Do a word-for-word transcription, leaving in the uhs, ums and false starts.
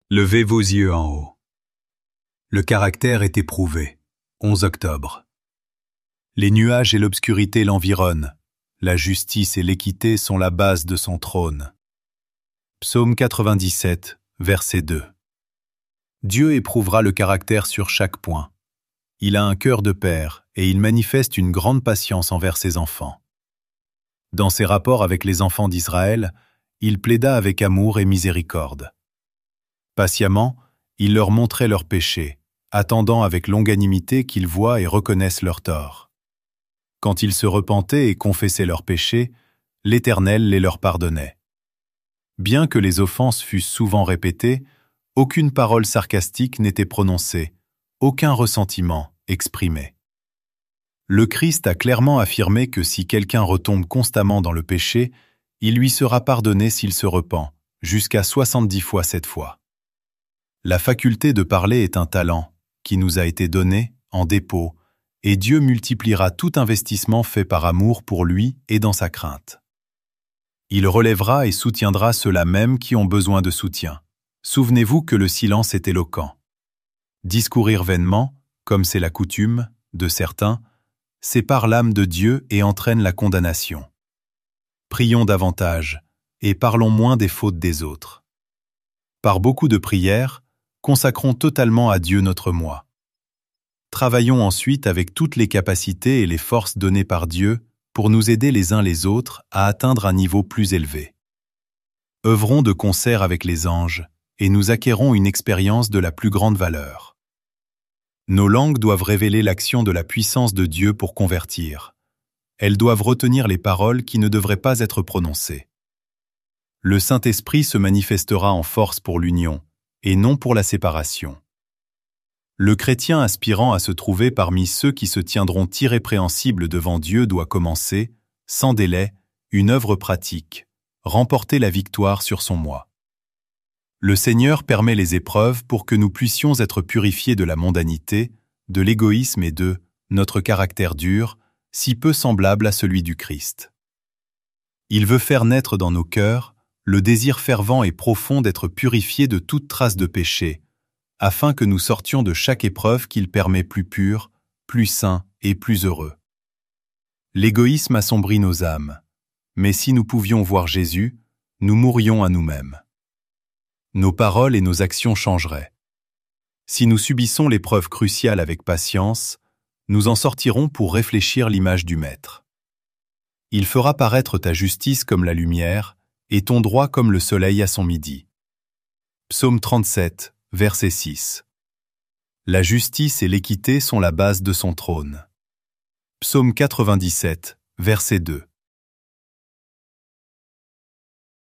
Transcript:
Levez vos yeux en haut. Le caractère est éprouvé. onze octobre. Les nuages et l'obscurité l'environnent. La justice et l'équité sont la base de son trône. Psaume quatre-vingt-dix-sept, verset deux. Dieu éprouvera le caractère sur chaque point. Il a un cœur de père et il manifeste une grande patience envers ses enfants. Dans ses rapports avec les enfants d'Israël, il plaida avec amour et miséricorde. Patiemment, il leur montrait leurs péchés, attendant avec longanimité qu'ils voient et reconnaissent leurs torts. Quand ils se repentaient et confessaient leurs péchés, l'Éternel les leur pardonnait. Bien que les offenses fussent souvent répétées, aucune parole sarcastique n'était prononcée, aucun ressentiment exprimé. Le Christ a clairement affirmé que si quelqu'un retombe constamment dans le péché, il lui sera pardonné s'il se repent, jusqu'à soixante-dix fois sept fois. La faculté de parler est un talent qui nous a été donné en dépôt, et Dieu multipliera tout investissement fait par amour pour lui et dans sa crainte. Il relèvera et soutiendra ceux-là même qui ont besoin de soutien. Souvenez-vous que le silence est éloquent. Discourir vainement, comme c'est la coutume de certains, sépare l'âme de Dieu et entraîne la condamnation. Prions davantage et parlons moins des fautes des autres. Par beaucoup de prières, consacrons totalement à Dieu notre moi. Travaillons ensuite avec toutes les capacités et les forces données par Dieu pour nous aider les uns les autres à atteindre un niveau plus élevé. Œuvrons de concert avec les anges et nous acquérons une expérience de la plus grande valeur. Nos langues doivent révéler l'action de la puissance de Dieu pour convertir. Elles doivent retenir les paroles qui ne devraient pas être prononcées. Le Saint-Esprit se manifestera en force pour l'union et non pour la séparation. Le chrétien aspirant à se trouver parmi ceux qui se tiendront irrépréhensibles devant Dieu doit commencer, sans délai, une œuvre pratique, remporter la victoire sur son moi. Le Seigneur permet les épreuves pour que nous puissions être purifiés de la mondanité, de l'égoïsme et de notre caractère dur, si peu semblable à celui du Christ. Il veut faire naître dans nos cœurs le désir fervent et profond d'être purifiés de toute trace de péché, afin que nous sortions de chaque épreuve qu'il permet plus pure, plus sain et plus heureux. L'égoïsme assombrit nos âmes, mais si nous pouvions voir Jésus, nous mourrions à nous-mêmes. Nos paroles et nos actions changeraient. Si nous subissons l'épreuve cruciale avec patience, nous en sortirons pour réfléchir l'image du Maître. Il fera paraître ta justice comme la lumière et ton droit comme le soleil à son midi. Psaume trente-sept, verset six. La justice et l'équité sont la base de son trône. Psaume quatre-vingt-dix-sept, verset deux.